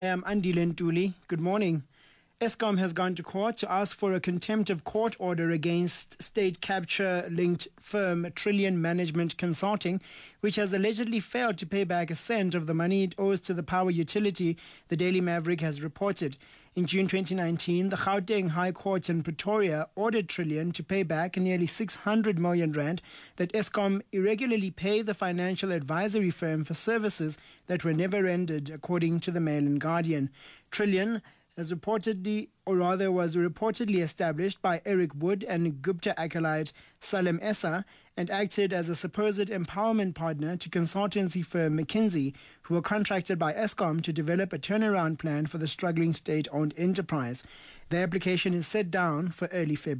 I am Andile Ntuli. Good morning. Eskom has gone to court to ask for a contempt of court order against state capture-linked firm Trillion Management Consulting, which has allegedly failed to pay back a cent of the money it owes to the power utility, the Daily Maverick has reported. In June 2019, the Gauteng High Court in Pretoria ordered Trillion to pay back nearly 600 million rand that Eskom irregularly paid the financial advisory firm for services that were never rendered, according to the Mail and Guardian. Trillion was reportedly established by Eric Wood and Gupta acolyte Salem Essa and acted as a supposed empowerment partner to consultancy firm McKinsey, who were contracted by Eskom to develop a turnaround plan for the struggling state-owned enterprise. The application is set down for early February.